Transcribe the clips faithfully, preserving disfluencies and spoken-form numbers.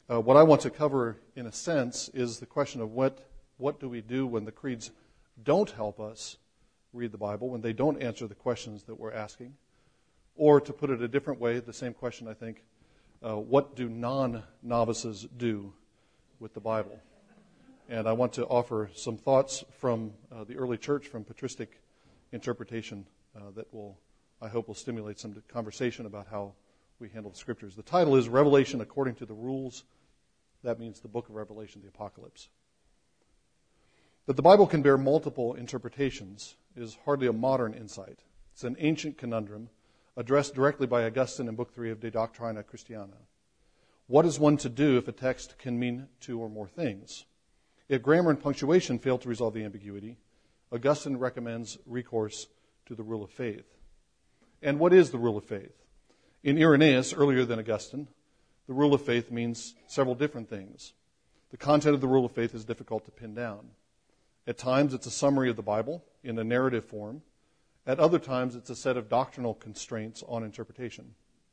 Uh, what I want to cover, in a sense, is the question of what, what do we do when the creeds don't help us read the Bible, when they don't answer the questions that we're asking. Or to put it a different way, the same question, I think, uh, what do non-novices do with the Bible? And I want to offer some thoughts from uh, the early church, from patristic interpretation, uh, that will, I hope, will stimulate some conversation about how we handle the Scriptures. The title is Revelation According to the Rules. That means the book of Revelation, the Apocalypse. That the Bible can bear multiple interpretations is hardly a modern insight. It's an ancient conundrum addressed directly by Augustine in Book three of De Doctrina Christiana. What is one to do if a text can mean two or more things? If grammar and punctuation fail to resolve the ambiguity, Augustine recommends recourse to the rule of faith. And what is the rule of faith? In Irenaeus, earlier than Augustine, the rule of faith means several different things. The content of the rule of faith is difficult to pin down. At times, it's a summary of the Bible in a narrative form. At other times, it's a set of doctrinal constraints on interpretation.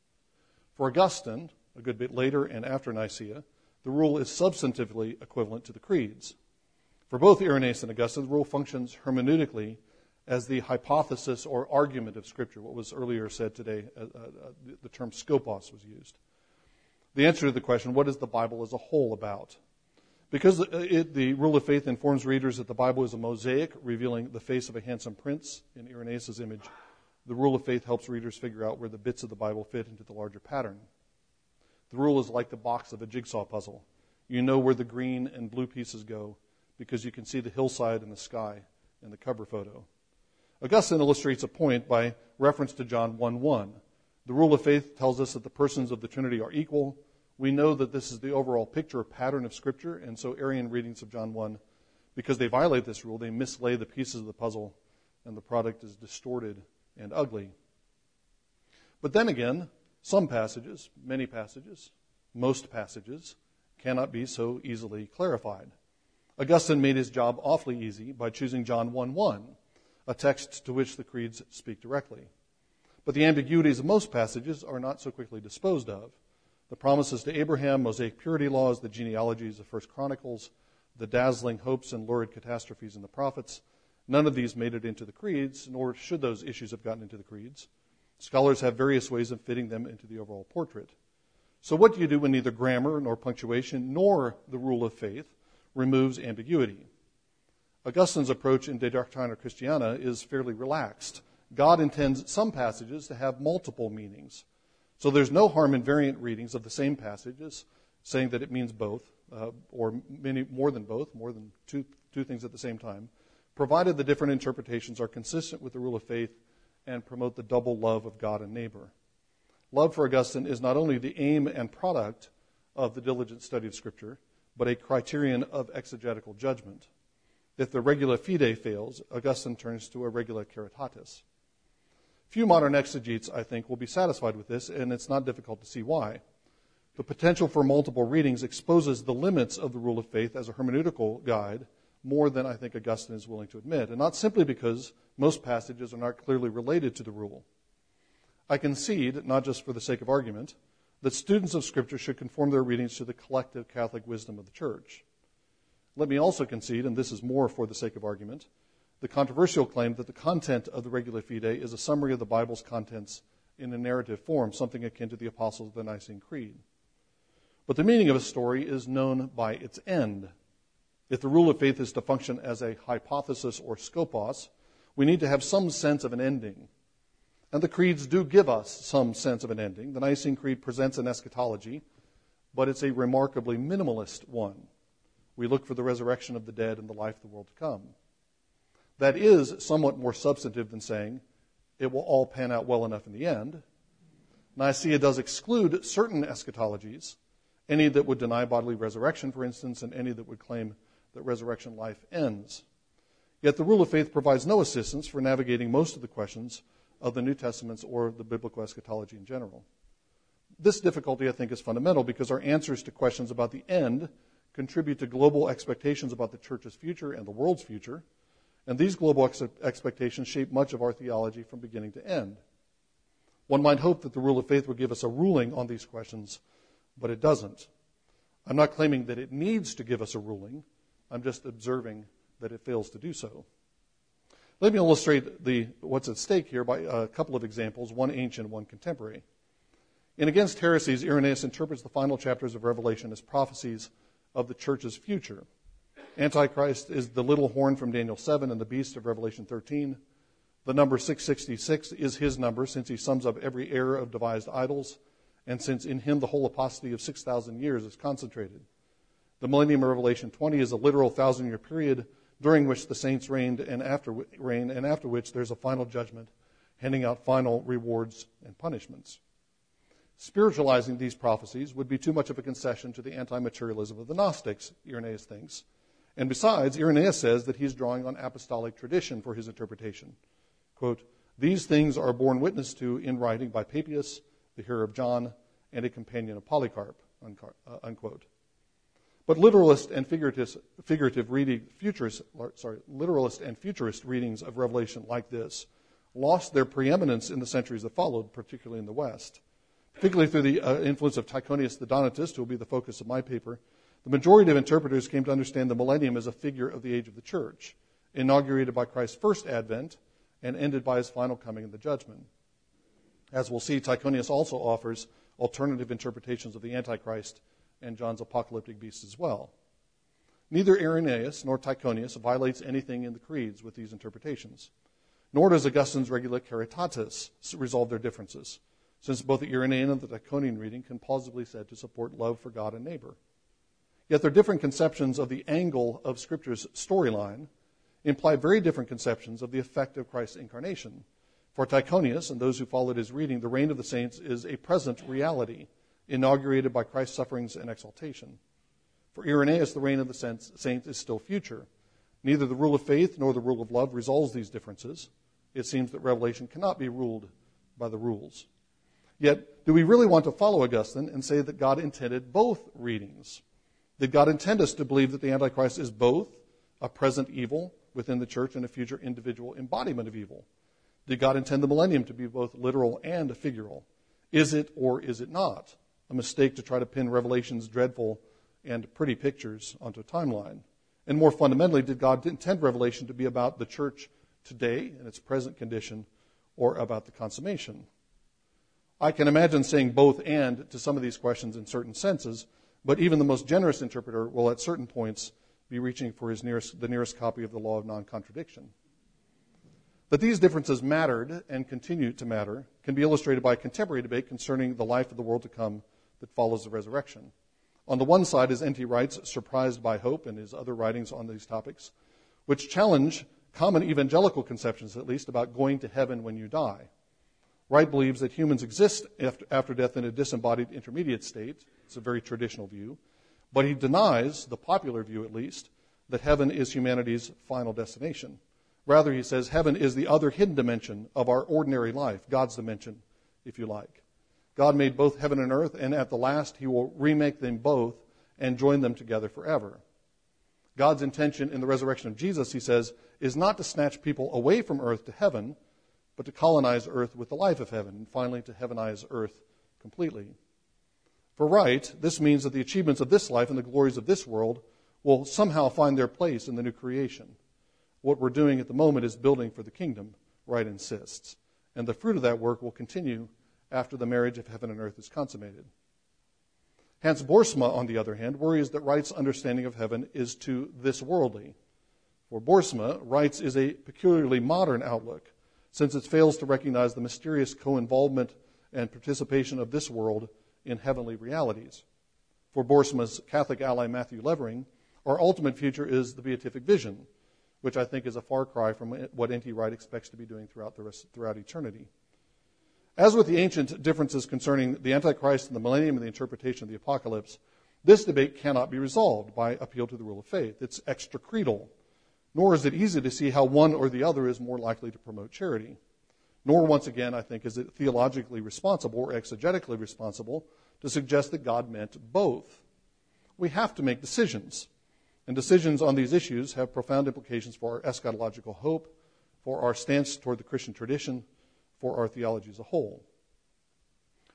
For Augustine, a good bit later and after Nicaea, the rule is substantively equivalent to the creeds. For both Irenaeus and Augustine, the rule functions hermeneutically as the hypothesis or argument of Scripture. What was earlier said today, uh, uh, the term skopos was used. The answer to the question, what is the Bible as a whole about? Because it, the rule of faith informs readers that the Bible is a mosaic revealing the face of a handsome prince in Irenaeus' image, the rule of faith helps readers figure out where the bits of the Bible fit into the larger pattern. The rule is like the box of a jigsaw puzzle. You know where the green and blue pieces go because you can see the hillside and the sky in the cover photo. Augustine illustrates a point by reference to John one one. The rule of faith tells us that the persons of the Trinity are equal. We know that this is the overall picture or pattern of Scripture, and so Arian readings of John one, because they violate this rule, they mislay the pieces of the puzzle, and the product is distorted and ugly. But then again, some passages, many passages, most passages, cannot be so easily clarified. Augustine made his job awfully easy by choosing John one one, a text to which the creeds speak directly. But the ambiguities of most passages are not so quickly disposed of. The promises to Abraham, Mosaic purity laws, the genealogies of First Chronicles, the dazzling hopes and lurid catastrophes in the prophets, none of these made it into the creeds, nor should those issues have gotten into the creeds. Scholars have various ways of fitting them into the overall portrait. So what do you do when neither grammar nor punctuation nor the rule of faith removes ambiguity? Augustine's approach in De Doctrina Christiana is fairly relaxed. God intends some passages to have multiple meanings. So there's no harm in variant readings of the same passages, saying that it means both, uh, or many more than both, more than two, two things at the same time, provided the different interpretations are consistent with the rule of faith and promote the double love of God and neighbor. Love for Augustine is not only the aim and product of the diligent study of Scripture, but a criterion of exegetical judgment. If the regula fide fails, Augustine turns to a regula caritatis. Few modern exegetes, I think, will be satisfied with this, and it's not difficult to see why. The potential for multiple readings exposes the limits of the rule of faith as a hermeneutical guide more than I think Augustine is willing to admit, and not simply because most passages are not clearly related to the rule. I concede, not just for the sake of argument, that students of Scripture should conform their readings to the collective Catholic wisdom of the Church. Let me also concede, and this is more for the sake of argument, the controversial claim that the content of the Regula Fide is a summary of the Bible's contents in a narrative form, something akin to the Apostles of the Nicene Creed. But the meaning of a story is known by its end. If the rule of faith is to function as a hypothesis or skopos, we need to have some sense of an ending. And the creeds do give us some sense of an ending. The Nicene Creed presents an eschatology, but it's a remarkably minimalist one. We look for the resurrection of the dead and the life of the world to come. That is somewhat more substantive than saying it will all pan out well enough in the end. Nicaea does exclude certain eschatologies, any that would deny bodily resurrection, for instance, and any that would claim that resurrection life ends. Yet the rule of faith provides no assistance for navigating most of the questions of the New Testaments or the biblical eschatology in general. This difficulty, I think, is fundamental because our answers to questions about the end contribute to global expectations about the church's future and the world's future, and these global ex- expectations shape much of our theology from beginning to end. One might hope that the rule of faith would give us a ruling on these questions, but it doesn't. I'm not claiming that it needs to give us a ruling. I'm just observing that it fails to do so. Let me illustrate the what's at stake here by a couple of examples, one ancient, one contemporary. In Against Heresies, Irenaeus interprets the final chapters of Revelation as prophecies of the church's future. Antichrist is the little horn from Daniel seven and the beast of Revelation thirteen. The number six sixty-six is his number, since he sums up every error of devised idols, and since in him the whole apostasy of six thousand years is concentrated. The millennium of Revelation twenty is a literal thousand-year period during which the saints reigned and after reign, and after which there's a final judgment, handing out final rewards and punishments. Spiritualizing these prophecies would be too much of a concession to the anti-materialism of the Gnostics, Irenaeus thinks. And besides, Irenaeus says that he's drawing on apostolic tradition for his interpretation. Quote, "These things are borne witness to in writing by Papias, the hearer of John, and a companion of Polycarp," unquote. But literalist and figurative, figurative reading, futurist, sorry, literalist and futurist readings of Revelation like this lost their preeminence in the centuries that followed, particularly in the West. Particularly through the uh, influence of Tychonius the Donatist, who will be the focus of my paper, the majority of interpreters came to understand the millennium as a figure of the age of the church, inaugurated by Christ's first advent and ended by his final coming in the judgment. As we'll see, Tychonius also offers alternative interpretations of the Antichrist and John's apocalyptic beast as well. Neither Irenaeus nor Tychonius violates anything in the creeds with these interpretations, nor does Augustine's Regula Caritatis resolve their differences, since both the Irenaean and the Tychonian reading can plausibly be said to support love for God and neighbor. Yet their different conceptions of the angle of Scripture's storyline imply very different conceptions of the effect of Christ's incarnation. For Tychonius and those who followed his reading, the reign of the saints is a present reality, inaugurated by Christ's sufferings and exaltation. For Irenaeus, the reign of the saints is still future. Neither the rule of faith nor the rule of love resolves these differences. It seems that Revelation cannot be ruled by the rules. Yet, do we really want to follow Augustine and say that God intended both readings? Did God intend us to believe that the Antichrist is both a present evil within the church and a future individual embodiment of evil? Did God intend the millennium to be both literal and figural? Is it or is it not a mistake to try to pin Revelation's dreadful and pretty pictures onto a timeline? And more fundamentally, did God intend Revelation to be about the church today in its present condition or about the consummation? I can imagine saying both and to some of these questions in certain senses, but even the most generous interpreter will at certain points be reaching for his nearest, the nearest copy of the law of non-contradiction. That these differences mattered and continue to matter can be illustrated by a contemporary debate concerning the life of the world to come that follows the resurrection. On the one side is N T Wright's Surprised by Hope and his other writings on these topics, which challenge common evangelical conceptions, at least, about going to heaven when you die. Wright believes that humans exist after death in a disembodied intermediate state. It's a very traditional view. But he denies, the popular view at least, that heaven is humanity's final destination. Rather, he says heaven is the other hidden dimension of our ordinary life, God's dimension, if you like. God made both heaven and earth, and at the last he will remake them both and join them together forever. God's intention in the resurrection of Jesus, he says, is not to snatch people away from earth to heaven, but to colonize earth with the life of heaven, and finally to heavenize earth completely. For Wright, this means that the achievements of this life and the glories of this world will somehow find their place in the new creation. What we're doing at the moment is building for the kingdom, Wright insists, and the fruit of that work will continue after the marriage of heaven and earth is consummated. Hans Boersma, on the other hand, worries that Wright's understanding of heaven is too this worldly. For Boersma, Wright's is a peculiarly modern outlook, since it fails to recognize the mysterious co-involvement and participation of this world in heavenly realities. For Boersma's Catholic ally Matthew Levering, our ultimate future is the beatific vision, which I think is a far cry from what N T Wright expects to be doing throughout, the rest, throughout eternity. As with the ancient differences concerning the Antichrist and the millennium and the interpretation of the apocalypse, this debate cannot be resolved by appeal to the rule of faith. It's extracreedal, nor is it easy to see how one or the other is more likely to promote charity. Nor, once again, I think, is it theologically responsible or exegetically responsible to suggest that God meant both. We have to make decisions, and decisions on these issues have profound implications for our eschatological hope, for our stance toward the Christian tradition, for our theology as a whole.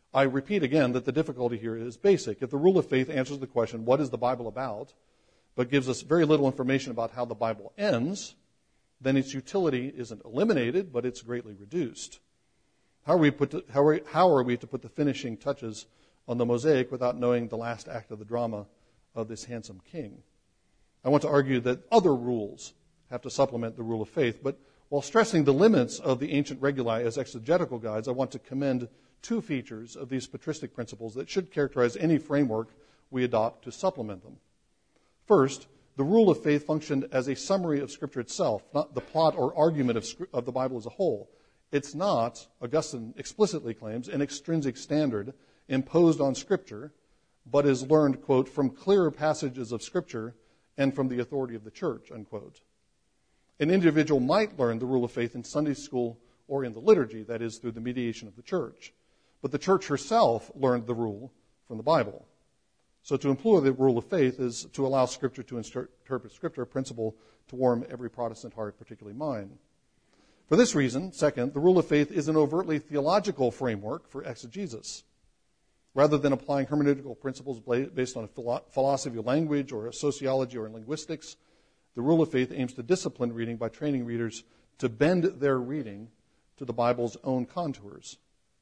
I repeat again that the difficulty here is basic. If the rule of faith answers the question, what is the Bible about, but gives us very little information about how the Bible ends, then its utility isn't eliminated, but it's greatly reduced. How are we, put to, how are, how are we to put the finishing touches on the mosaic without knowing the last act of the drama of this handsome king? I want to argue that other rules have to supplement the rule of faith, but while stressing the limits of the ancient reguli as exegetical guides, I want to commend two features of these patristic principles that should characterize any framework we adopt to supplement them. First, the rule of faith functioned as a summary of Scripture itself, not the plot or argument of, of the Bible as a whole. It's not, Augustine explicitly claims, an extrinsic standard imposed on Scripture, but is learned, quote, from clearer passages of Scripture and from the authority of the church, unquote. An individual might learn the rule of faith in Sunday school or in the liturgy, that is, through the mediation of the church. But the church herself learned the rule from the Bible. So to employ the rule of faith is to allow Scripture to interpret Scripture, a principle to warm every Protestant heart, particularly mine. For this reason, second, the rule of faith is an overtly theological framework for exegesis. Rather than applying hermeneutical principles based on a philosophy of language or a sociology or linguistics, the rule of faith aims to discipline reading by training readers to bend their reading to the Bible's own contours.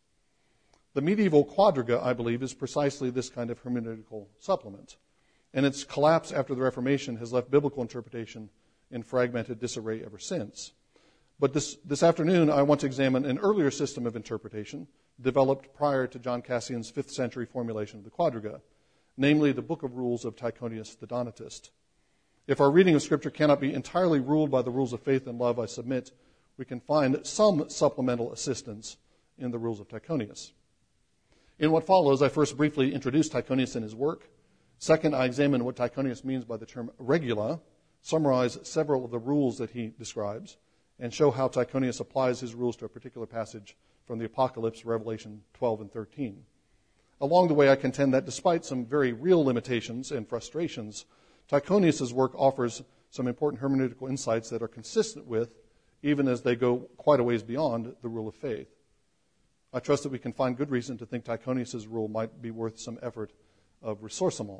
The medieval quadriga, I believe, is precisely this kind of hermeneutical supplement, and its collapse after the Reformation has left biblical interpretation in fragmented disarray ever since. But this, this afternoon, I want to examine an earlier system of interpretation developed prior to John Cassian's fifth century formulation of the quadriga, namely the Book of Rules of Tychonius the Donatist. If our reading of Scripture cannot be entirely ruled by the rules of faith and love, I submit, we can find some supplemental assistance in the rules of Tychonius. In what follows, I first briefly introduce Tychonius and his work. Second, I examine what Tychonius means by the term regula, summarize several of the rules that he describes, and show how Tychonius applies his rules to a particular passage from the Apocalypse, Revelation twelve and thirteen. Along the way, I contend that despite some very real limitations and frustrations, Tychonius' work offers some important hermeneutical insights that are consistent with, even as they go quite a ways beyond, the rule of faith. I trust that we can find good reason to think Tychonius' rule might be worth some effort of ressourcement.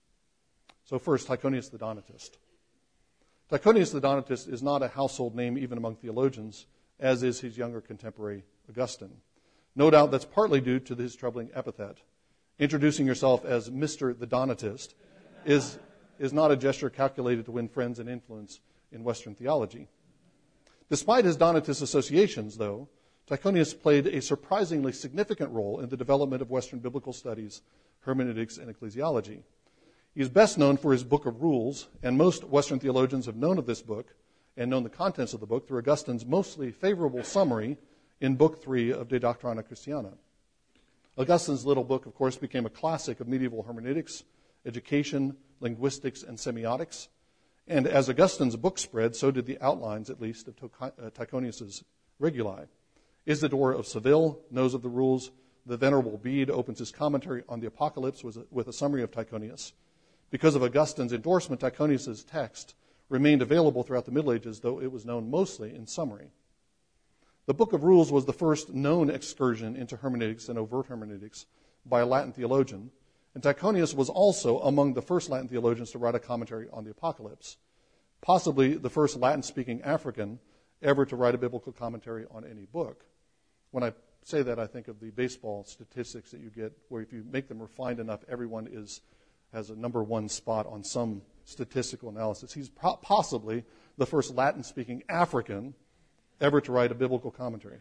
So first, Tychonius the Donatist. Tychonius the Donatist is not a household name even among theologians, as is his younger contemporary Augustine. No doubt that's partly due to his troubling epithet. Introducing yourself as Mister the Donatist is, is not a gesture calculated to win friends and influence in Western theology. Despite his Donatist associations, though, Tychonius played a surprisingly significant role in the development of Western biblical studies, hermeneutics, and ecclesiology. He is best known for his Book of Rules, and most Western theologians have known of this book and known the contents of the book through Augustine's mostly favorable summary in Book three of De Doctrina Christiana. Augustine's little book, of course, became a classic of medieval hermeneutics, education, linguistics, and semiotics. And as Augustine's book spread, so did the outlines, at least, of Tychonius' regulae. Isidore of Seville knows of the rules. The Venerable Bede opens his commentary on the Apocalypse with a summary of Tychonius. Because of Augustine's endorsement, Tychonius' text remained available throughout the Middle Ages, though it was known mostly in summary. The Book of Rules was the first known excursion into hermeneutics and overt hermeneutics by a Latin theologian, and Tychonius was also among the first Latin theologians to write a commentary on the Apocalypse, possibly the first Latin-speaking African ever to write a biblical commentary on any book. When I say that, I think of the baseball statistics that you get, where if you make them refined enough, everyone is has a number one spot on some statistical analysis. He's pro- possibly the first Latin-speaking African ever to write a biblical commentary.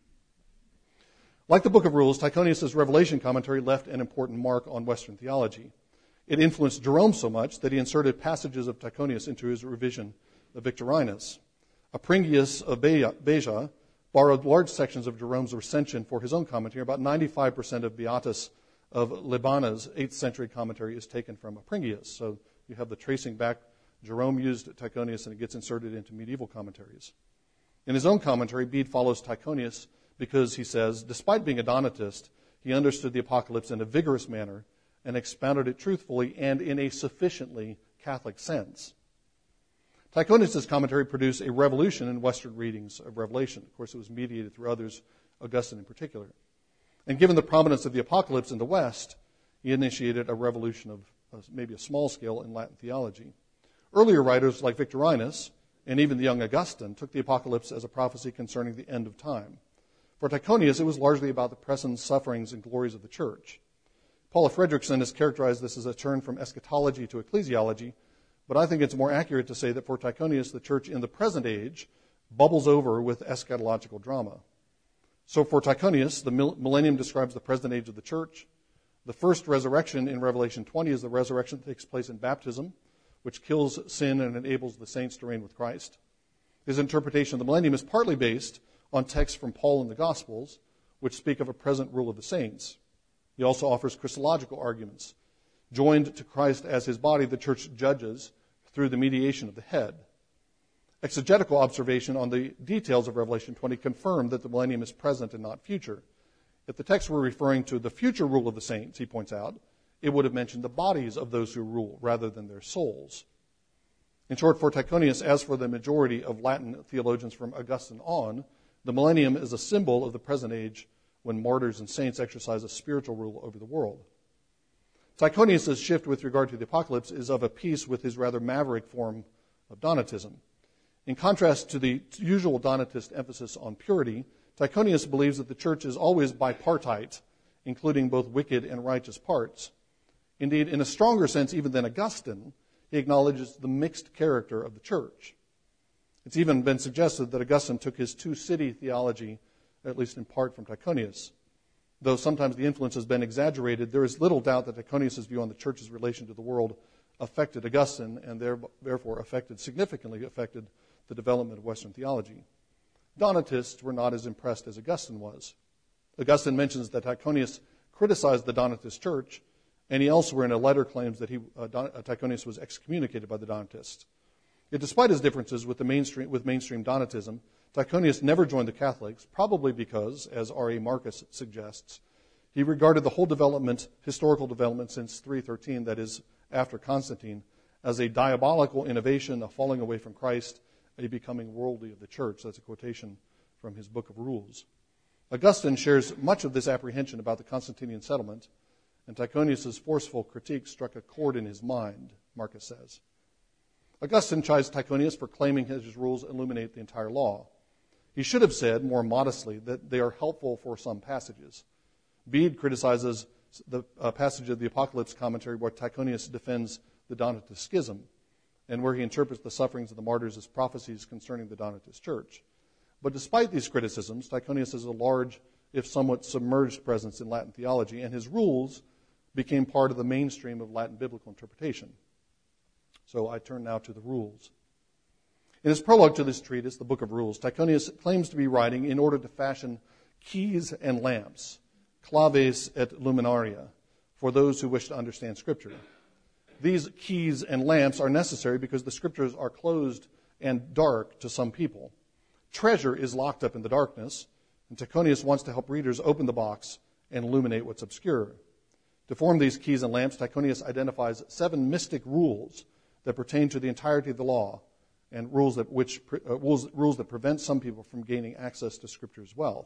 Like the Book of Rules, Tychonius' Revelation commentary left an important mark on Western theology. It influenced Jerome so much that he inserted passages of Tychonius into his revision of Victorinus. Apringius of Beja borrowed large sections of Jerome's recension for his own commentary. About ninety-five percent of Beatus of Libana's eighth century commentary is taken from Apringius. So you have the tracing back. Jerome used Tychonius, and it gets inserted into medieval commentaries. In his own commentary, Bede follows Tychonius because, he says, despite being a Donatist, he understood the Apocalypse in a vigorous manner and expounded it truthfully and in a sufficiently Catholic sense. Tychonius' commentary produced a revolution in Western readings of Revelation. Of course, it was mediated through others, Augustine in particular. And given the prominence of the apocalypse in the West, he initiated a revolution of uh, maybe a small scale in Latin theology. Earlier writers like Victorinus and even the young Augustine took the apocalypse as a prophecy concerning the end of time. For Tychonius, it was largely about the present sufferings and glories of the church. Paula Fredrickson has characterized this as a turn from eschatology to ecclesiology, but I think it's more accurate to say that for Tychonius, the church in the present age bubbles over with eschatological drama. So for Tychonius, the millennium describes the present age of the church. The first resurrection in Revelation twenty is the resurrection that takes place in baptism, which kills sin and enables the saints to reign with Christ. His interpretation of the millennium is partly based on texts from Paul in the Gospels, which speak of a present rule of the saints. He also offers Christological arguments. Joined to Christ as his body, the church judges through the mediation of the head. Exegetical observation on the details of Revelation twenty confirm that the millennium is present and not future. If the text were referring to the future rule of the saints, he points out, it would have mentioned the bodies of those who rule rather than their souls. In short, for Tychonius, as for the majority of Latin theologians from Augustine on, the millennium is a symbol of the present age when martyrs and saints exercise a spiritual rule over the world. Tychonius' shift with regard to the apocalypse is of a piece with his rather maverick form of Donatism. In contrast to the usual Donatist emphasis on purity, Tychonius believes that the church is always bipartite, including both wicked and righteous parts. Indeed, in a stronger sense even than Augustine, he acknowledges the mixed character of the church. It's even been suggested that Augustine took his two-city theology, at least in part, from Tychonius. Though sometimes the influence has been exaggerated, there is little doubt that Tychonius' view on the church's relation to the world affected Augustine and therefore affected, significantly affected the development of Western theology. Donatists were not as impressed as Augustine was. Augustine mentions that Tychonius criticized the Donatist church, and he elsewhere in a letter claims that he, uh, Don, uh, Tychonius was excommunicated by the Donatists. Yet despite his differences with, the mainstream, with mainstream Donatism, Tychonius never joined the Catholics, probably because, as R A Marcus suggests, he regarded the whole development, historical development since three thirteen, that is, after Constantine, as a diabolical innovation, a falling away from Christ, a becoming worldly of the church. That's a quotation from his Book of Rules. Augustine shares much of this apprehension about the Constantinian settlement, and Tychonius' forceful critique struck a chord in his mind, Marcus says. Augustine chides Tychonius for claiming his rules illuminate the entire law. He should have said, more modestly, that they are helpful for some passages. Bede criticizes the uh, passage of the Apocalypse commentary where Tychonius defends the Donatist schism and where he interprets the sufferings of the martyrs as prophecies concerning the Donatist church. But despite these criticisms, Tychonius has a large, if somewhat submerged presence in Latin theology, and his rules became part of the mainstream of Latin biblical interpretation. So I turn now to the rules. In his prologue to this treatise, the Book of Rules, Tychonius claims to be writing in order to fashion keys and lamps, claves et luminaria, for those who wish to understand Scripture. These keys and lamps are necessary because the Scriptures are closed and dark to some people. Treasure is locked up in the darkness, and Tychonius wants to help readers open the box and illuminate what's obscure. To form these keys and lamps, Tychonius identifies seven mystic rules that pertain to the entirety of the law, and rules that which uh, rules, rules that prevent some people from gaining access to Scripture's wealth.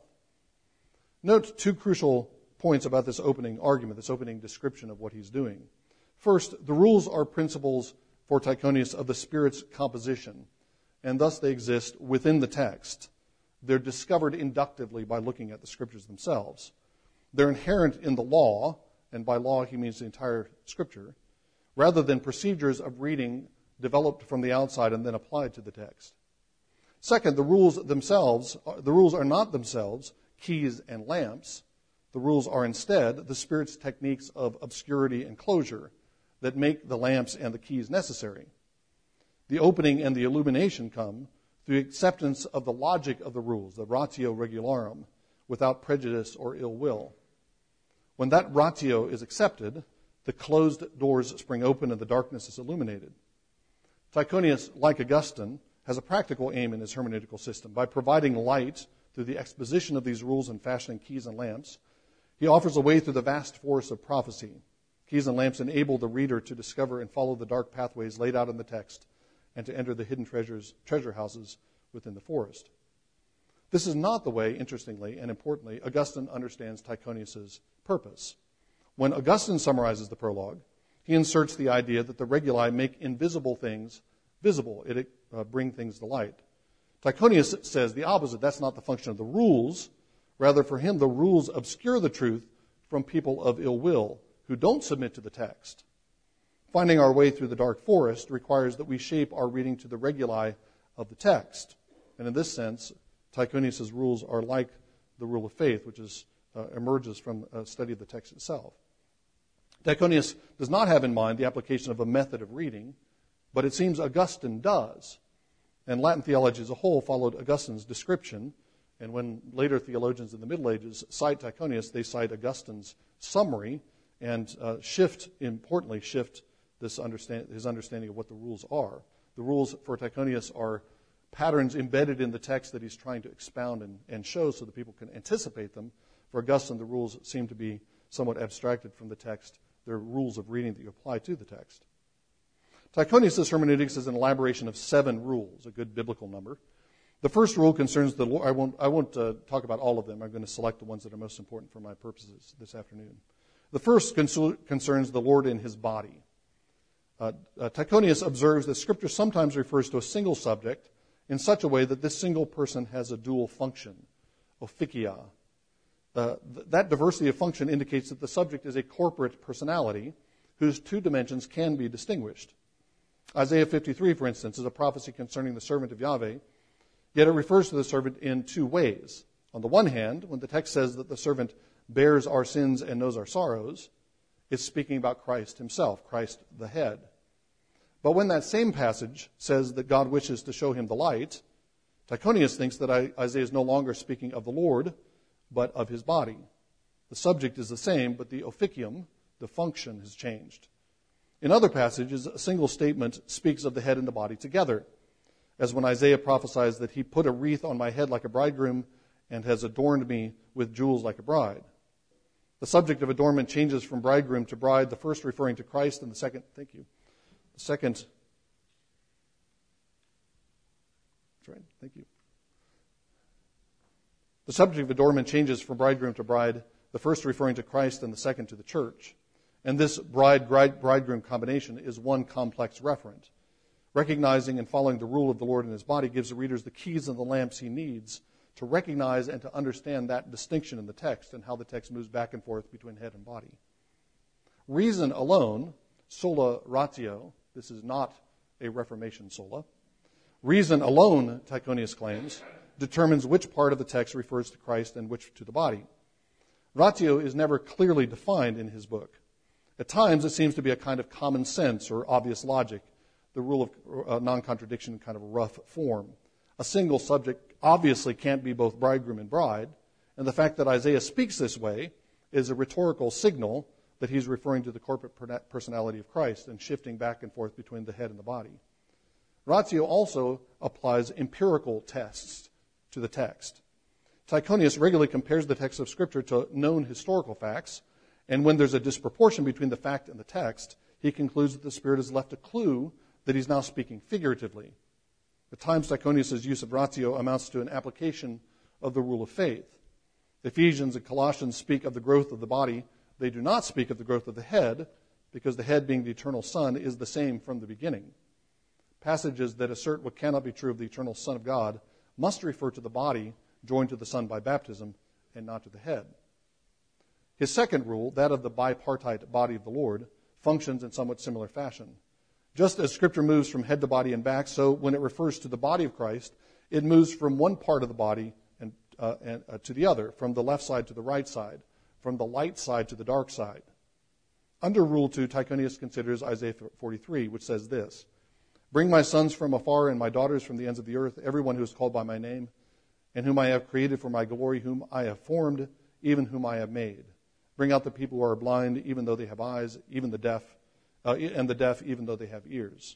Note two crucial points about this opening argument, this opening description of what he's doing. First, the rules are principles for Tychonius of the Spirit's composition, and thus they exist within the text. They're discovered inductively by looking at the Scriptures themselves. They're inherent in the law, and by law he means the entire Scripture, rather than procedures of reading developed from the outside and then applied to the text. Second, the rules themselves, the rules are not themselves keys and lamps. The rules are instead the Spirit's techniques of obscurity and closure that make the lamps and the keys necessary. The opening and the illumination come through acceptance of the logic of the rules, the ratio regularum, without prejudice or ill will. When that ratio is accepted, the closed doors spring open and the darkness is illuminated. Tychonius, like Augustine, has a practical aim in his hermeneutical system. By providing light through the exposition of these rules and fashioning keys and lamps, he offers a way through the vast forest of prophecy. Keys and lamps enable the reader to discover and follow the dark pathways laid out in the text and to enter the hidden treasures, treasure houses within the forest. This is not the way, interestingly and importantly, Augustine understands Tychonius' purpose. When Augustine summarizes the prologue, he inserts the idea that the reguli make invisible things visible. It uh, bring things to light. Tychonius says the opposite. That's not the function of the rules. Rather, for him, the rules obscure the truth from people of ill will who don't submit to the text. Finding our way through the dark forest requires that we shape our reading to the reguli of the text. And in this sense, Tychonius' rules are like the rule of faith, which is, uh, emerges from a study of the text itself. Tychonius does not have in mind the application of a method of reading, but it seems Augustine does. And Latin theology as a whole followed Augustine's description. And when later theologians in the Middle Ages cite Tychonius, they cite Augustine's summary and uh, shift, importantly, shift this understand, his understanding of what the rules are. The rules for Tychonius are patterns embedded in the text that he's trying to expound and, and show so that people can anticipate them. For Augustine, the rules seem to be somewhat abstracted from the text. They're rules of reading that you apply to the text. Tychonius' hermeneutics is an elaboration of seven rules, a good biblical number. The first rule concerns the Lord. I won't, I won't uh, talk about all of them. I'm going to select the ones that are most important for my purposes this afternoon. The first cons- concerns the Lord in his body. Uh, uh, Tychonius observes that Scripture sometimes refers to a single subject in such a way that this single person has a dual function, officia. Uh, th- that diversity of function indicates that the subject is a corporate personality whose two dimensions can be distinguished. Isaiah fifty-three, for instance, is a prophecy concerning the servant of Yahweh, yet it refers to the servant in two ways. On the one hand, when the text says that the servant bears our sins and knows our sorrows, it's speaking about Christ himself, Christ the head. But when that same passage says that God wishes to show him the light, Tychonius thinks that Isaiah is no longer speaking of the Lord, but of his body. The subject is the same, but the officium, the function, has changed. In other passages, a single statement speaks of the head and the body together, as when Isaiah prophesies that he put a wreath on my head like a bridegroom and has adorned me with jewels like a bride. The subject of adornment changes from bridegroom to bride, the first referring to Christ and the second, thank you, the second, that's right, thank you. The subject of adornment changes from bridegroom to bride, the first referring to Christ and the second to the church. And this bride-bridegroom combination is one complex referent. Recognizing and following the rule of the Lord in his body gives the readers the keys and the lamps he needs to recognize and to understand that distinction in the text and how the text moves back and forth between head and body. Reason alone, sola ratio, this is not a Reformation sola. Reason alone, Tychonius claims, determines which part of the text refers to Christ and which to the body. Ratio is never clearly defined in his book. At times, it seems to be a kind of common sense or obvious logic, the rule of uh, non-contradiction in kind of a rough form. A single subject obviously can't be both bridegroom and bride, and the fact that Isaiah speaks this way is a rhetorical signal that he's referring to the corporate personality of Christ and shifting back and forth between the head and the body. Ratio also applies empirical tests to the text. Tychonius regularly compares the text of Scripture to known historical facts, and when there's a disproportion between the fact and the text, he concludes that the Spirit has left a clue that he's now speaking figuratively. At times, Tychonius' use of ratio amounts to an application of the rule of faith. Ephesians and Colossians speak of the growth of the body. They do not speak of the growth of the head, because the head, being the eternal Son, is the same from the beginning. Passages that assert what cannot be true of the eternal Son of God must refer to the body joined to the Son by baptism and not to the head. His second rule, that of the bipartite body of the Lord, functions in somewhat similar fashion. Just as Scripture moves from head to body and back, so when it refers to the body of Christ, it moves from one part of the body and, uh, and uh, to the other, from the left side to the right side, from the light side to the dark side. Under Rule two, Tychonius considers Isaiah forty-three, which says this, "Bring my sons from afar and my daughters from the ends of the earth, everyone who is called by my name, and whom I have created for my glory, whom I have formed, even whom I have made. Bring out the people who are blind, even though they have eyes, even the deaf, uh, and the deaf, even though they have ears."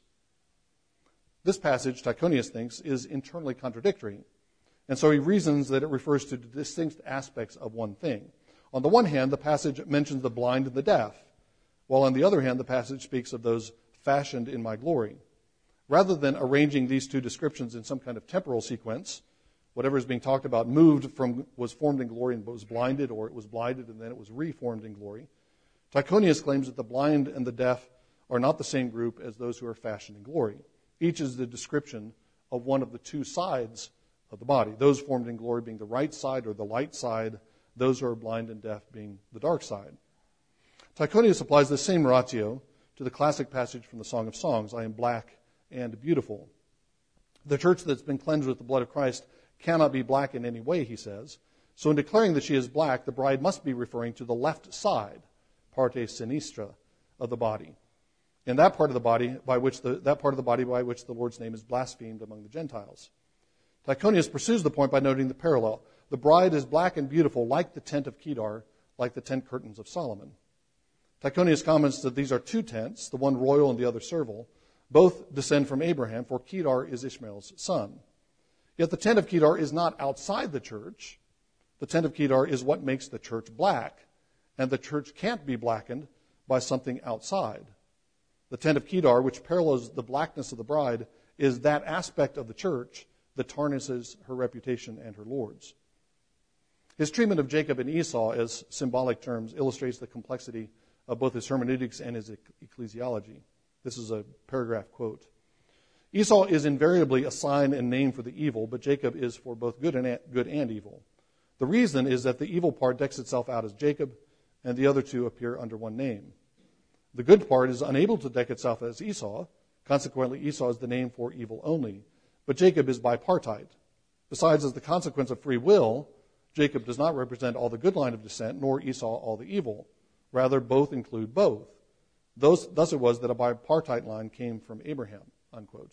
This passage, Tychonius thinks, is internally contradictory, and so he reasons that it refers to distinct aspects of one thing. On the one hand, the passage mentions the blind and the deaf, while on the other hand, the passage speaks of those fashioned in my glory. Rather than arranging these two descriptions in some kind of temporal sequence, whatever is being talked about moved from, was formed in glory and was blinded, or it was blinded and then it was reformed in glory. Tychonius claims that the blind and the deaf are not the same group as those who are fashioned in glory. Each is the description of one of the two sides of the body, those formed in glory being the right side or the light side, those who are blind and deaf being the dark side. Tychonius applies the same ratio to the classic passage from the Song of Songs, I am black and beautiful. The church that's been cleansed with the blood of Christ cannot be black in any way, he says. So in declaring that she is black, the bride must be referring to the left side, parte sinistra, of the body. And that part of the body by which the, that part of the body by which the Lord's name is blasphemed among the Gentiles. Tychonius pursues the point by noting the parallel. The bride is black and beautiful like the tent of Kedar, like the tent curtains of Solomon. Tychonius comments that these are two tents, the one royal and the other servile. Both descend from Abraham, for Kedar is Ishmael's son. Yet the tent of Kedar is not outside the church. The tent of Kedar is what makes the church black, and the church can't be blackened by something outside. The tent of Kedar, which parallels the blackness of the bride, is that aspect of the church that tarnishes her reputation and her Lord's. His treatment of Jacob and Esau as symbolic terms illustrates the complexity of both his hermeneutics and his ecclesiology. This is a paragraph quote. Esau is invariably a sign and name for the evil, but Jacob is for both good and, good and evil. The reason is that the evil part decks itself out as Jacob, and the other two appear under one name. The good part is unable to deck itself as Esau. Consequently, Esau is the name for evil only, but Jacob is bipartite. Besides, as the consequence of free will, Jacob does not represent all the good line of descent, nor Esau all the evil. Rather, both include both. Thus, thus it was that a bipartite line came from Abraham, unquote.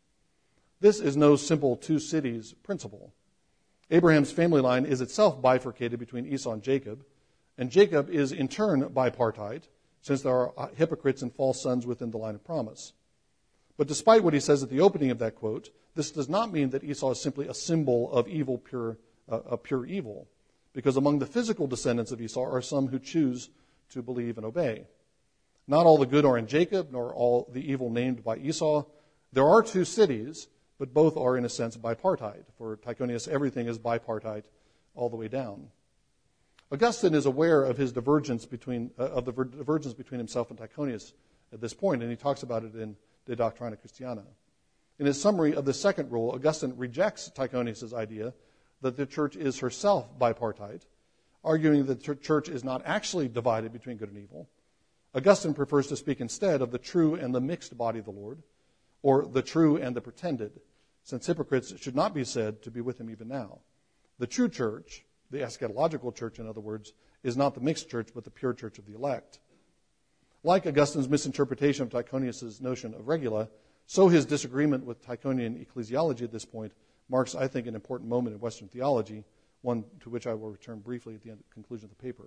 This is no simple two cities principle. Abraham's family line is itself bifurcated between Esau and Jacob, and Jacob is in turn bipartite, since there are hypocrites and false sons within the line of promise. But despite what he says at the opening of that quote, this does not mean that Esau is simply a symbol of evil, pure, uh, of pure evil, because among the physical descendants of Esau are some who choose to believe and obey. Not all the good are in Jacob, nor all the evil named by Esau. There are two cities, but both are in a sense bipartite. For Tychonius, everything is bipartite all the way down. Augustine is aware of his divergence between uh, of the divergence between himself and Tychonius at this point, and he talks about it in De Doctrina Christiana. In his summary of the second rule, Augustine rejects Tychonius' idea that the church is herself bipartite, arguing that the church is not actually divided between good and evil. Augustine prefers to speak instead of the true and the mixed body of the Lord, or the true and the pretended, since hypocrites should not be said to be with him even now. The true church, the eschatological church, in other words, is not the mixed church, but the pure church of the elect. Like Augustine's misinterpretation of Tychonius' notion of regula, so his disagreement with Tychonian ecclesiology at this point marks, I think, an important moment in Western theology, one to which I will return briefly at the end, conclusion of the paper.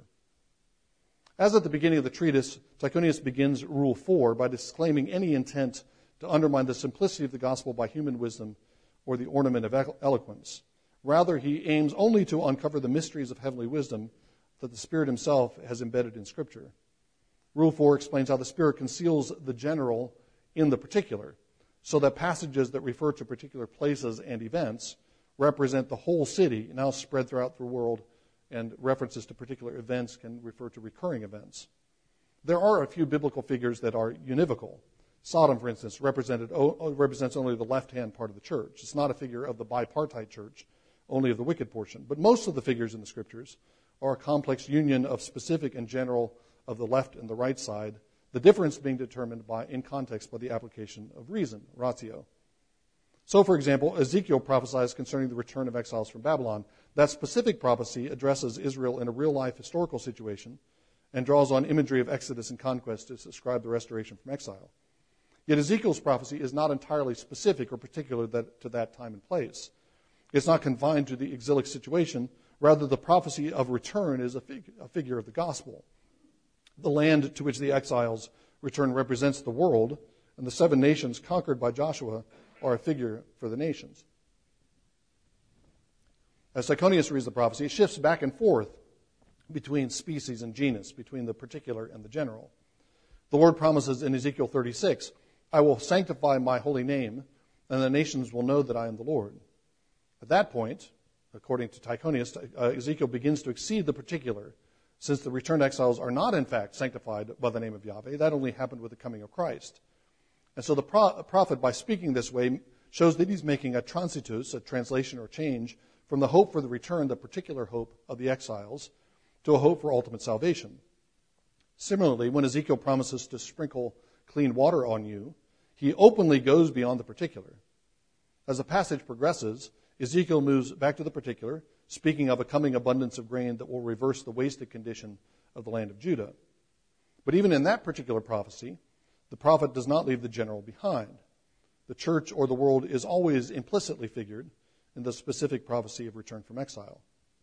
As at the beginning of the treatise, Tychonius begins Rule four by disclaiming any intent to undermine the simplicity of the gospel by human wisdom or the ornament of eloquence. Rather, he aims only to uncover the mysteries of heavenly wisdom that the Spirit himself has embedded in Scripture. Rule four explains how the Spirit conceals the general in the particular, so that passages that refer to particular places and events represent the whole city, now spread throughout the world, and references to particular events can refer to recurring events. There are a few biblical figures that are univocal. Sodom, for instance, represented, represents only the left-hand part of the church. It's not a figure of the bipartite church, only of the wicked portion. But most of the figures in the Scriptures are a complex union of specific and general of the left and the right side, the difference being determined by, in context by the application of reason, ratio. So, for example, Ezekiel prophesies concerning the return of exiles from Babylon. That specific prophecy addresses Israel in a real-life historical situation and draws on imagery of exodus and conquest to describe the restoration from exile. Yet Ezekiel's prophecy is not entirely specific or particular that, to that time and place. It's not confined to the exilic situation. Rather, the prophecy of return is a, fig- a figure of the gospel. The land to which the exiles return represents the world, and the seven nations conquered by Joshua are a figure for the nations. As Tychonius reads the prophecy, it shifts back and forth between species and genus, between the particular and the general. The Lord promises in Ezekiel thirty-six, I will sanctify my holy name, and the nations will know that I am the Lord. At that point, according to Tychonius, uh, Ezekiel begins to exceed the particular, since the returned exiles are not, in fact, sanctified by the name of Yahweh. That only happened with the coming of Christ. And so the pro- prophet, by speaking this way, shows that he's making a transitus, a translation or change, from the hope for the return, the particular hope of the exiles, to a hope for ultimate salvation. Similarly, when Ezekiel promises to sprinkle clean water on you, he openly goes beyond the particular. As the passage progresses, Ezekiel moves back to the particular, speaking of a coming abundance of grain that will reverse the wasted condition of the land of Judah. But even in that particular prophecy, the prophet does not leave the general behind. The church or the world is always implicitly figured in the specific prophecy of return from exile.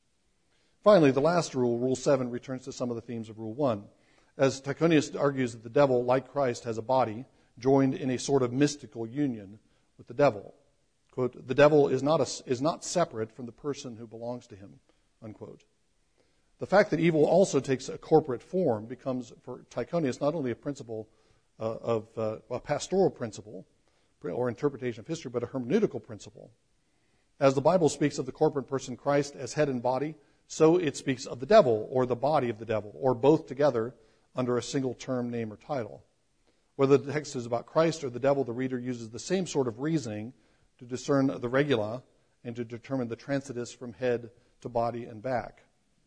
Finally, the last rule, Rule seven, returns to some of the themes of Rule one. As Tychonius argues that the devil, like Christ, has a body joined in a sort of mystical union with the devil. Quote, the devil is not, a, is not separate from the person who belongs to him, unquote. The fact that evil also takes a corporate form becomes, for Tychonius, not only a principle uh, of uh, a pastoral principle or interpretation of history, but a hermeneutical principle. As the Bible speaks of the corporate person Christ as head and body, so it speaks of the devil or the body of the devil, or both together under a single term, name, or title. Whether the text is about Christ or the devil, the reader uses the same sort of reasoning to discern the regula and to determine the transitus from head to body and back.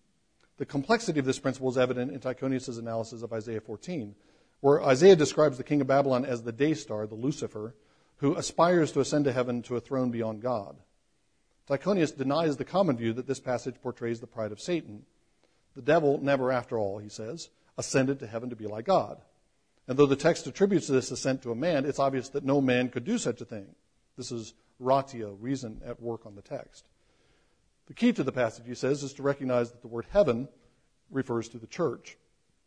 The complexity of this principle is evident in Tychonius' analysis of Isaiah fourteen, where Isaiah describes the king of Babylon as the day star, the Lucifer, who aspires to ascend to heaven to a throne beyond God. Tychonius denies the common view that this passage portrays the pride of Satan. The devil never, after all, he says, ascended to heaven to be like God. And though the text attributes this ascent to a man, it's obvious that no man could do such a thing. This is ratio, reason at work on the text. The key to the passage, he says, is to recognize that the word heaven refers to the church.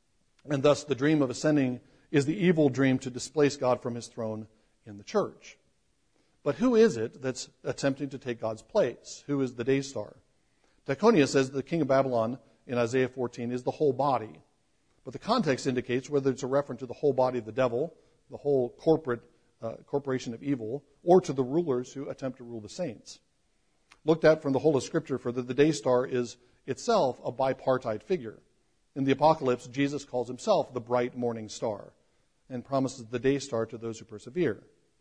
And thus the dream of ascending is the evil dream to displace God from his throne in the church. But who is it that's attempting to take God's place? Who is the day star? Tychonius says the king of Babylon in Isaiah fourteen is the whole body. But the context indicates whether it's a reference to the whole body of the devil, the whole corporate uh, corporation of evil, or to the rulers who attempt to rule the saints. Looked at from the whole of Scripture, for the, the day star is itself a bipartite figure. In the Apocalypse, Jesus calls himself the bright morning star and promises the day star to those who persevere.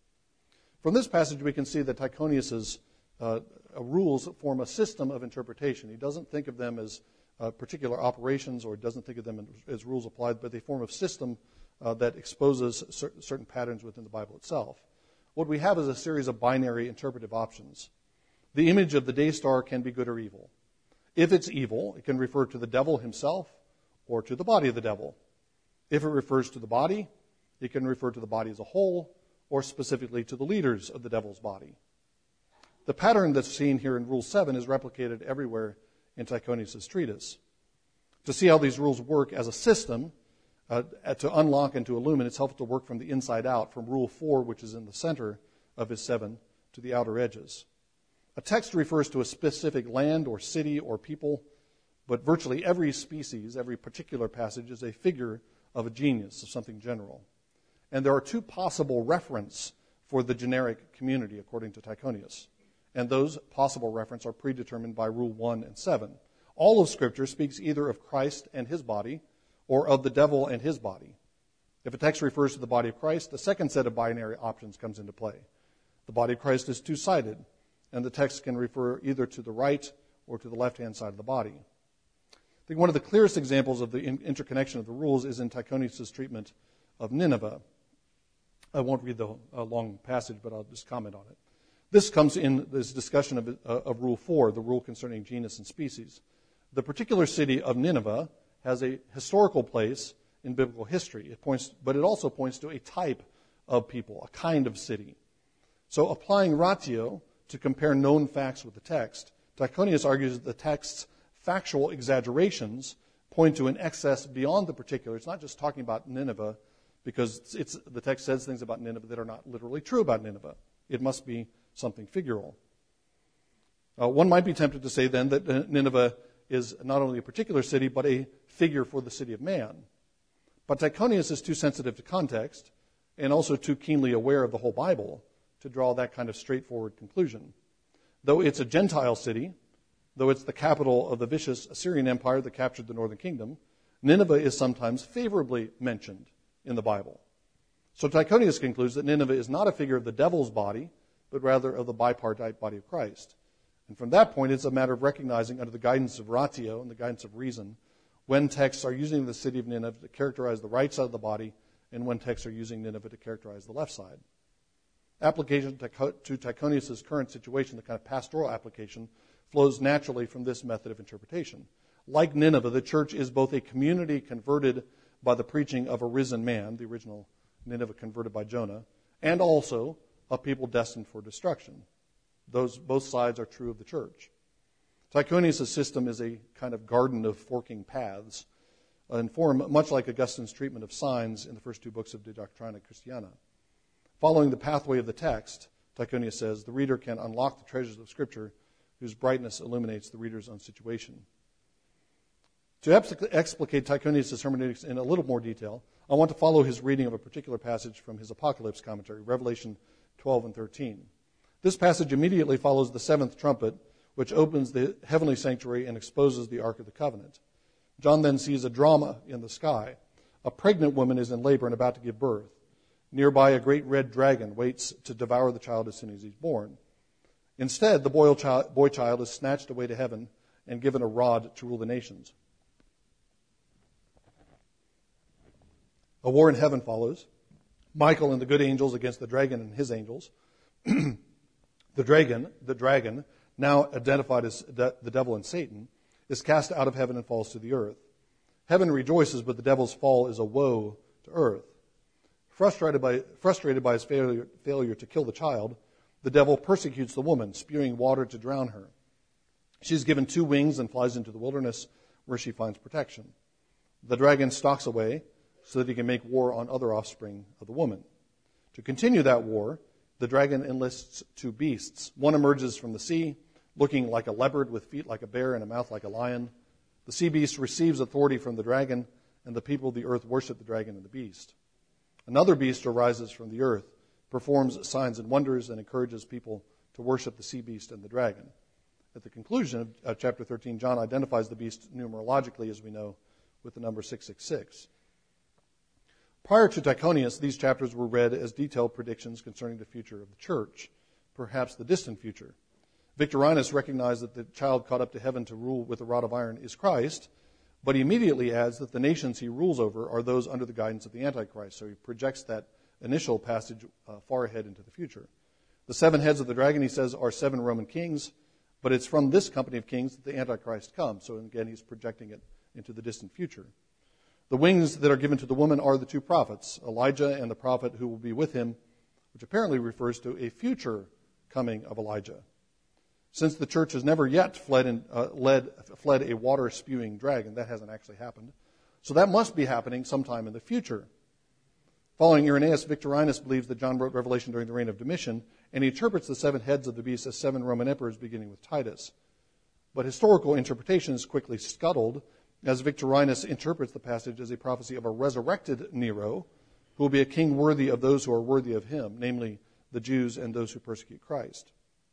From this passage, we can see that Tychonius' uh, rules form a system of interpretation. He doesn't think of them as uh, particular operations, or doesn't think of them as rules applied, but they form a system uh, that exposes cer- certain patterns within the Bible itself. What we have is a series of binary interpretive options. The image of the day star can be good or evil. If it's evil, it can refer to the devil himself or to the body of the devil. If it refers to the body, it can refer to the body as a whole, or specifically to the leaders of the devil's body. The pattern that's seen here in Rule seven is replicated everywhere in Tychonius' treatise. To see how these rules work as a system, uh, to unlock and to illumine, it's helpful to work from the inside out, from Rule four, which is in the center of his seven, to the outer edges. A text refers to a specific land or city or people, but virtually every species, every particular passage is a figure of a genius, of something general. And there are two possible references for the generic community, according to Tychonius. And those possible references are predetermined by Rule one and seven. All of Scripture speaks either of Christ and his body or of the devil and his body. If a text refers to the body of Christ, the second set of binary options comes into play. The body of Christ is two-sided, and the text can refer either to the right or to the left-hand side of the body. I think one of the clearest examples of the interconnection of the rules is in Tychonius' treatment of Nineveh. I won't read the uh, long passage, but I'll just comment on it. This comes in this discussion of, uh, of Rule four, the rule concerning genus and species. The particular city of Nineveh has a historical place in biblical history. It points, but it also points to a type of people, a kind of city. So applying ratio to compare known facts with the text, Tychonius argues that the text's factual exaggerations point to an excess beyond the particular. It's not just talking about Nineveh, because it's, the text says things about Nineveh that are not literally true about Nineveh. It must be something figural. Uh, one might be tempted to say then that Nineveh is not only a particular city, but a figure for the city of man. But Tychonius is too sensitive to context and also too keenly aware of the whole Bible to draw that kind of straightforward conclusion. Though it's a Gentile city, Though it's the capital of the vicious Assyrian Empire that captured the northern kingdom, Nineveh is sometimes favorably mentioned in the Bible. So Tychonius concludes that Nineveh is not a figure of the devil's body, but rather of the bipartite body of Christ. And from that point, it's a matter of recognizing under the guidance of ratio and the guidance of reason when texts are using the city of Nineveh to characterize the right side of the body and when texts are using Nineveh to characterize the left side. Application to Tychonius' current situation, the kind of pastoral application, flows naturally from this method of interpretation. Like Nineveh, the church is both a community converted by the preaching of a risen man, the original Nineveh converted by Jonah, and also a people destined for destruction. Those both sides are true of the church. Tychonius' system is a kind of garden of forking paths, in form much like Augustine's treatment of signs in the first two books of De Doctrina Christiana. Following the pathway of the text, Tychonius says, the reader can unlock the treasures of Scripture whose brightness illuminates the reader's own situation. To explicate Tychonius' hermeneutics in a little more detail, I want to follow his reading of a particular passage from his Apocalypse commentary, Revelation twelve and thirteen. This passage immediately follows the seventh trumpet, which opens the heavenly sanctuary and exposes the Ark of the Covenant. John then sees a drama in the sky. A pregnant woman is in labor and about to give birth. Nearby, a great red dragon waits to devour the child as soon as he's born. Instead, the boy child, boy child is snatched away to heaven and given a rod to rule the nations. A war in heaven follows. Michael and the good angels against the dragon and his angels. the dragon, the dragon, now identified as de- the devil and Satan, is cast out of heaven and falls to the earth. Heaven rejoices, but the devil's fall is a woe to earth. Frustrated by, frustrated by his failure, failure to kill the child, the devil persecutes the woman, spewing water to drown her. She's given two wings and flies into the wilderness, where she finds protection. The dragon stalks away so that he can make war on other offspring of the woman. To continue that war, the dragon enlists two beasts. One emerges from the sea, looking like a leopard with feet like a bear and a mouth like a lion. The sea beast receives authority from the dragon, and the people of the earth worship the dragon and the beast. Another beast arises from the earth, performs signs and wonders, and encourages people to worship the sea beast and the dragon. At the conclusion of chapter thirteen, John identifies the beast numerologically, as we know, with the number six six six. Prior to Tychonius, these chapters were read as detailed predictions concerning the future of the church, perhaps the distant future. Victorinus recognized that the child caught up to heaven to rule with a rod of iron is Christ, but he immediately adds that the nations he rules over are those under the guidance of the Antichrist. So he projects that initial passage uh, far ahead into the future. The seven heads of the dragon, he says, are seven Roman kings, but it's from this company of kings that the Antichrist comes. So again, he's projecting it into the distant future. The wings that are given to the woman are the two prophets, Elijah and the prophet who will be with him, which apparently refers to a future coming of Elijah. Since the church has never yet fled, in, uh, led, fled a water-spewing dragon, that hasn't actually happened. So that must be happening sometime in the future. Following Irenaeus, Victorinus believes that John wrote Revelation during the reign of Domitian, and he interprets the seven heads of the beast as seven Roman emperors beginning with Titus. But historical interpretation is quickly scuttled, as Victorinus interprets the passage as a prophecy of a resurrected Nero, who will be a king worthy of those who are worthy of him, namely the Jews and those who persecute Christ.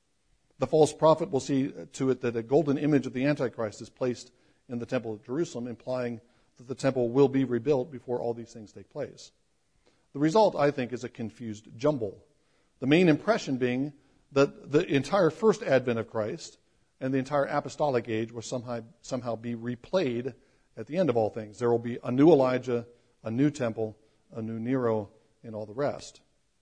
The false prophet will see to it that a golden image of the Antichrist is placed in the temple of Jerusalem, implying that the temple will be rebuilt before all these things take place. The result, I think, is a confused jumble. The main impression being that the entire first advent of Christ and the entire apostolic age will somehow, somehow be replayed at the end of all things. There will be a new Elijah, a new temple, a new Nero, and all the rest.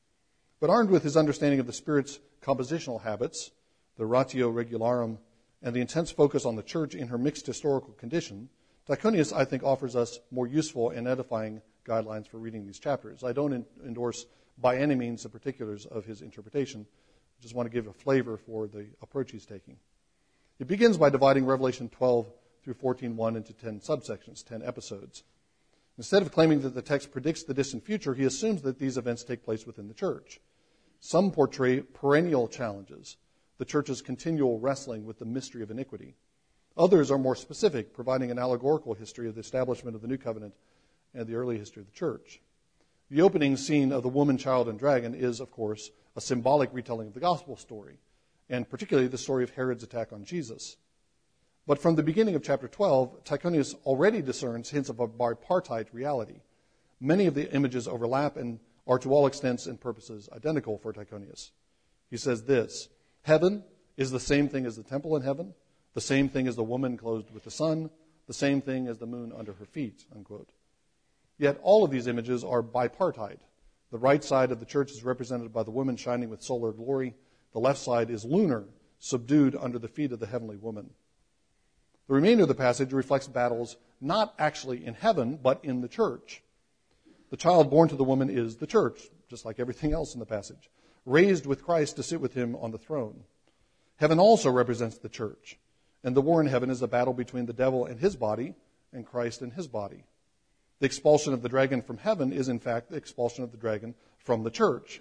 But armed with his understanding of the Spirit's compositional habits, the ratio regularum, and the intense focus on the church in her mixed historical condition, Tychonius, I think, offers us more useful and edifying guidelines for reading these chapters. I don't in- endorse by any means the particulars of his interpretation. I just want to give a flavor for the approach he's taking. It begins by dividing Revelation twelve through fourteen one into ten subsections, ten episodes. Instead of claiming that the text predicts the distant future, he assumes that these events take place within the church. Some portray perennial challenges, the church's continual wrestling with the mystery of iniquity. Others are more specific, providing an allegorical history of the establishment of the New Covenant and the early history of the church. The opening scene of the woman, child, and dragon is, of course, a symbolic retelling of the gospel story, and particularly the story of Herod's attack on Jesus. But from the beginning of chapter twelve, Tychonius already discerns hints of a bipartite reality. Many of the images overlap and are to all extents and purposes identical for Tychonius. He says this: heaven is the same thing as the temple in heaven, the same thing as the woman clothed with the sun, the same thing as the moon under her feet, unquote. Yet all of these images are bipartite. The right side of the church is represented by the woman shining with solar glory. The left side is lunar, subdued under the feet of the heavenly woman. The remainder of the passage reflects battles not actually in heaven, but in the church. The child born to the woman is the church, just like everything else in the passage, raised with Christ to sit with him on the throne. Heaven also represents the church, and the war in heaven is a battle between the devil and his body and Christ and his body. The expulsion of the dragon from heaven is, in fact, the expulsion of the dragon from the church.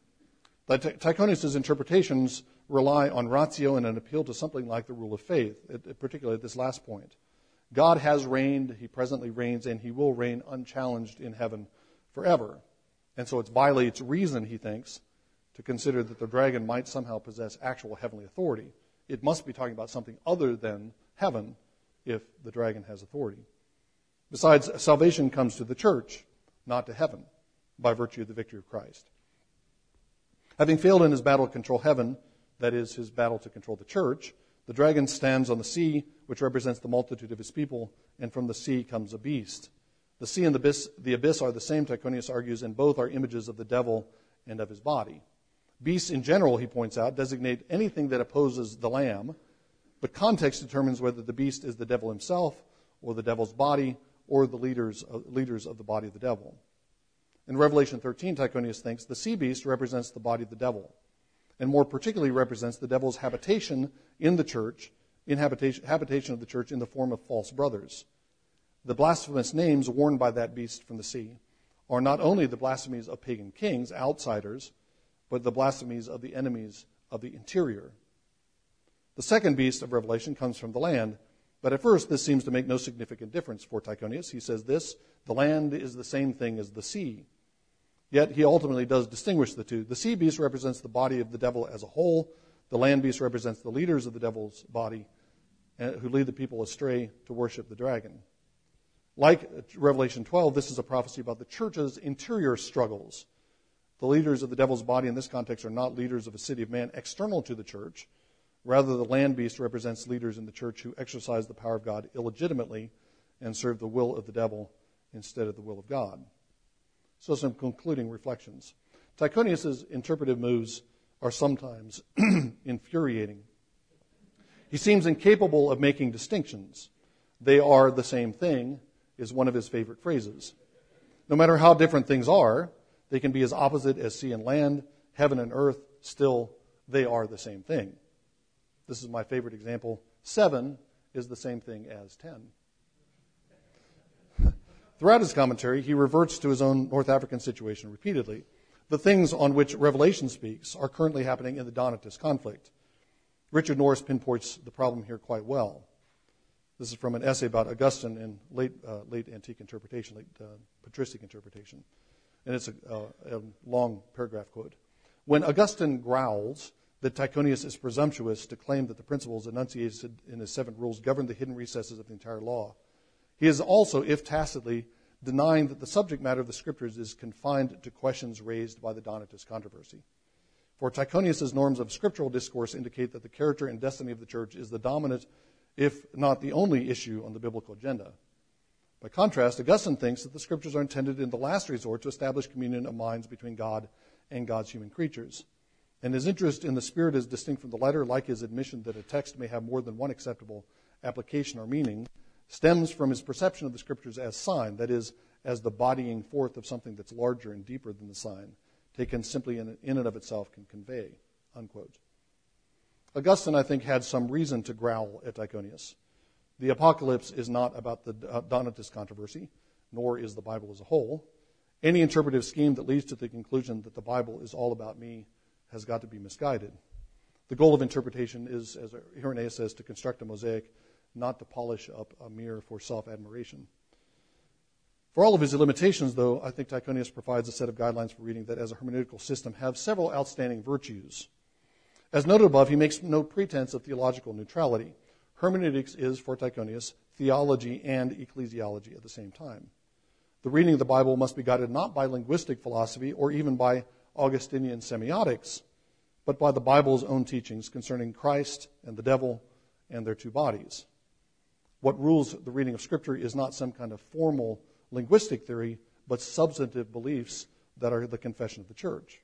Tychonius' interpretations rely on ratio and an appeal to something like the rule of faith, particularly at this last point. God has reigned, he presently reigns, and he will reign unchallenged in heaven forever. And so it violates reason, he thinks, to consider that the dragon might somehow possess actual heavenly authority. It must be talking about something other than heaven if the dragon has authority. Besides, salvation comes to the church, not to heaven, by virtue of the victory of Christ. Having failed in his battle to control heaven, that is, his battle to control the church, the dragon stands on the sea, which represents the multitude of his people, and from the sea comes a beast. The sea and the abyss, the abyss are the same, Tychonius argues, and both are images of the devil and of his body. Beasts in general, he points out, designate anything that opposes the Lamb, but context determines whether the beast is the devil himself, or the devil's body, or the leaders of, leaders of the body of the devil. In Revelation thirteen, Tychonius thinks the sea beast represents the body of the devil, and more particularly represents the devil's habitation in the church, in habitation, habitation of the church in the form of false brothers. The blasphemous names worn by that beast from the sea are not only the blasphemies of pagan kings, outsiders, but the blasphemies of the enemies of the interior. The second beast of Revelation comes from the land, but at first this seems to make no significant difference for Tychonius. He says this: the land is the same thing as the sea. Yet he ultimately does distinguish the two. The sea beast represents the body of the devil as a whole. The land beast represents the leaders of the devil's body who lead the people astray to worship the dragon. Like Revelation twelve, this is a prophecy about the church's interior struggles. The leaders of the devil's body in this context are not leaders of a city of man external to the church. Rather, the land beast represents leaders in the church who exercise the power of God illegitimately and serve the will of the devil instead of the will of God. So some concluding reflections. Tychonius' interpretive moves are sometimes infuriating. He seems incapable of making distinctions. They are the same thing is one of his favorite phrases. No matter how different things are, they can be as opposite as sea and land, heaven and earth, still they are the same thing. This is my favorite example. Seven is the same thing as ten. Throughout his commentary, he reverts to his own North African situation repeatedly. The things on which Revelation speaks are currently happening in the Donatist conflict. Richard Norris pinpoints the problem here quite well. This is from an essay about Augustine in late uh, late antique interpretation, late uh, patristic interpretation. And it's a, uh, a long paragraph quote. When Augustine growls that Tychonius is presumptuous to claim that the principles enunciated in his seven rules govern the hidden recesses of the entire law, he is also, if tacitly, denying that the subject matter of the Scriptures is confined to questions raised by the Donatist controversy. For Tychonius' norms of scriptural discourse indicate that the character and destiny of the church is the dominant, if not the only issue on the biblical agenda. By contrast, Augustine thinks that the Scriptures are intended in the last resort to establish communion of minds between God and God's human creatures. And his interest in the Spirit is distinct from the letter, like his admission that a text may have more than one acceptable application or meaning, stems from his perception of the Scriptures as sign, that is, as the bodying forth of something that's larger and deeper than the sign, taken simply in, in and of itself can convey, unquote. Augustine, I think, had some reason to growl at Tychonius. The apocalypse is not about the Donatist controversy, nor is the Bible as a whole. Any interpretive scheme that leads to the conclusion that the Bible is all about me has got to be misguided. The goal of interpretation is, as Irenaeus says, to construct a mosaic, not to polish up a mirror for self-admiration. For all of his limitations, though, I think Tychonius provides a set of guidelines for reading that, as a hermeneutical system, have several outstanding virtues. As noted above, he makes no pretense of theological neutrality. hermeneutics is, for Tychonius, theology and ecclesiology at the same time. The reading of the Bible must be guided not by linguistic philosophy or even by Augustinian semiotics, but by the Bible's own teachings concerning Christ and the devil and their two bodies. What rules the reading of Scripture is not some kind of formal linguistic theory, but substantive beliefs that are the confession of the church.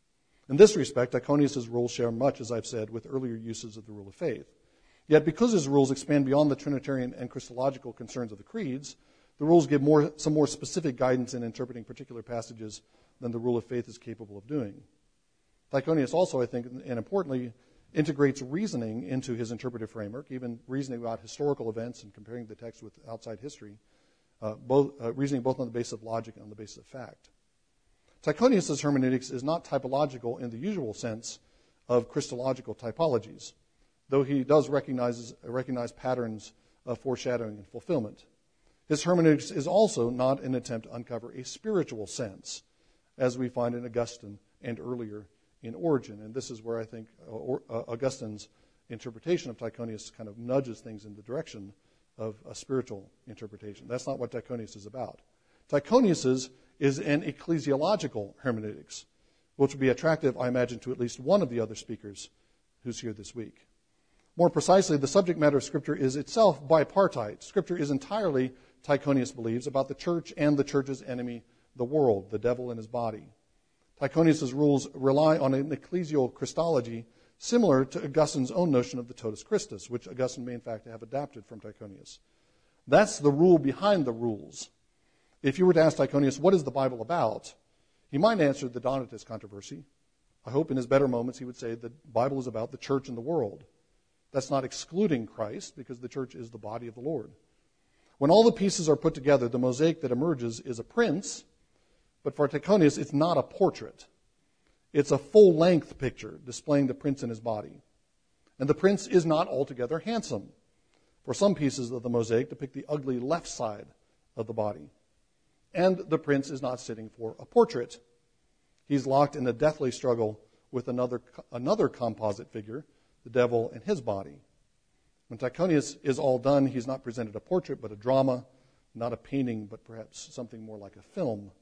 In this respect, Tychonius' rules share much, as I've said, with earlier uses of the rule of faith. Yet because his rules expand beyond the Trinitarian and Christological concerns of the creeds, the rules give more, some more specific guidance in interpreting particular passages than the rule of faith is capable of doing. Tychonius also, I think, and importantly, integrates reasoning into his interpretive framework, even reasoning about historical events and comparing the text with outside history, uh, both, uh, reasoning both on the basis of logic and on the basis of fact. Tychonius' hermeneutics is not typological in the usual sense of Christological typologies, though he does recognize, recognize patterns of foreshadowing and fulfillment. His hermeneutics is also not an attempt to uncover a spiritual sense, as we find in Augustine and earlier in Origen. And this is where I think Augustine's interpretation of Tychonius kind of nudges things in the direction of a spiritual interpretation. That's not what Tychonius is about. Tychonius's is an ecclesiological hermeneutics, which would be attractive, I imagine, to at least one of the other speakers who's here this week. More precisely, the subject matter of Scripture is itself bipartite. Scripture is entirely, Tychonius believes, about the church and the church's enemy, the world, the devil and his body. Tychonius' rules rely on an ecclesial Christology similar to Augustine's own notion of the totus Christus, which Augustine may in fact have adapted from Tychonius. That's the rule behind the rules. If you were to ask Tychonius, what is the Bible about? He might answer the Donatist controversy. I hope in his better moments he would say the Bible is about the church and the world. That's not excluding Christ, because the church is the body of the Lord. When all the pieces are put together, the mosaic that emerges is a prince, but for Tychonius, it's not a portrait. It's a full-length picture displaying the prince in his body. And the prince is not altogether handsome. For some pieces of the mosaic depict the ugly left side of the body. And the prince is not sitting for a portrait. He's locked in a deathly struggle with another, another composite figure, the devil and his body. When Tychonius is all done, he's not presented a portrait, but a drama, not a painting, but perhaps something more like a film.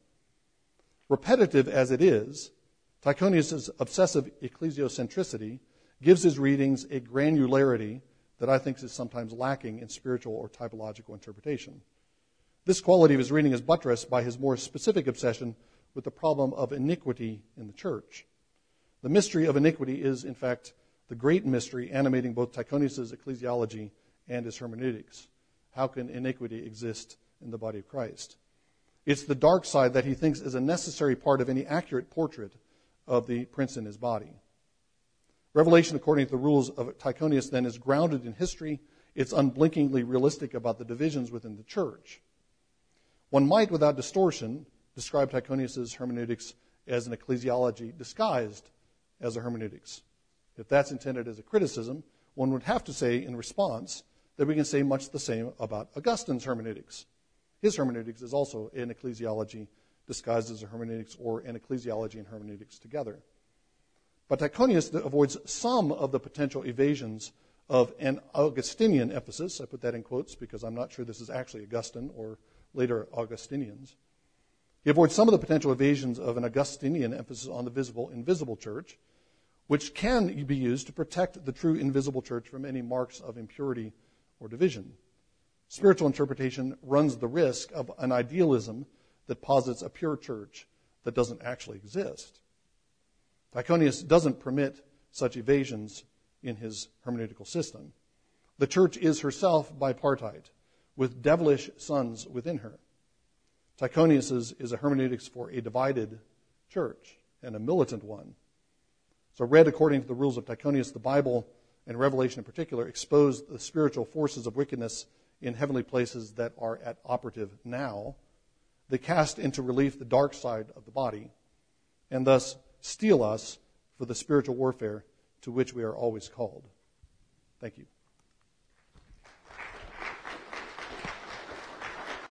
Repetitive as it is, Tychonius' obsessive ecclesiocentricity gives his readings a granularity that I think is sometimes lacking in spiritual or typological interpretation. This quality of his reading is buttressed by his more specific obsession with the problem of iniquity in the church. The mystery of iniquity is, in fact, the great mystery animating both Tychonius' ecclesiology and his hermeneutics. How can iniquity exist in the body of Christ? It's the dark side that he thinks is a necessary part of any accurate portrait of the prince in his body. Revelation, according to the rules of Tychonius, then, is grounded in history. It's unblinkingly realistic about the divisions within the church. One might, without distortion, describe Tychonius' hermeneutics as an ecclesiology disguised as a hermeneutics. If that's intended as a criticism, one would have to say in response that we can say much the same about Augustine's hermeneutics. His hermeneutics is also an ecclesiology disguised as a hermeneutics, or an ecclesiology and hermeneutics together. But Tychonius avoids some of the potential evasions of an Augustinian emphasis. I put that in quotes because I'm not sure this is actually Augustine or later Augustinians. He avoids some of the potential evasions of an Augustinian emphasis on the visible, invisible church, which can be used to protect the true invisible church from any marks of impurity or division. Spiritual interpretation runs the risk of an idealism that posits a pure church that doesn't actually exist. Tychonius doesn't permit such evasions in his hermeneutical system. The church is herself bipartite, with devilish sons within her. Tychonius' is a hermeneutics for a divided church, and a militant one. So read according to the rules of Tychonius, the Bible, and Revelation in particular, expose the spiritual forces of wickedness in heavenly places that are at operative now. They cast into relief the dark side of the body, and thus steel us for the spiritual warfare to which we are always called. Thank you.